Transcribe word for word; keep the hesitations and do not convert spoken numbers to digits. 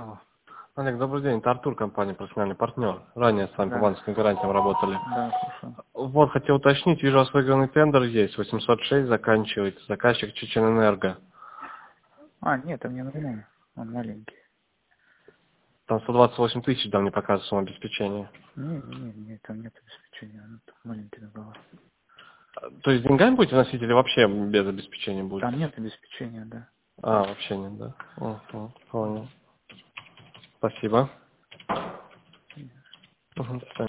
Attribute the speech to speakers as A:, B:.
A: Алло.
B: Олег, добрый день. Это Артур, компания «Профессиональный партнер». Ранее с вами по
A: Да.
B: банковским гарантиям работали.
A: Да, слушаю.
B: Вот, хотел уточнить, вижу, у вас выигранный тендер есть, восемьсот шесть заканчивается, заказчик Чеченэнерго.
A: А, нет, там не нормально. Он маленький.
B: Там сто двадцать восемь тысяч, да, мне показывает сумма обеспечения.
A: Не, не, не, там нет обеспечения. Он там маленький договор.
B: То есть деньгами будете вносить или вообще без обеспечения будет?
A: Там нет обеспечения, да.
B: А, вообще нет, да? Угу, понял. Спасибо. Угу,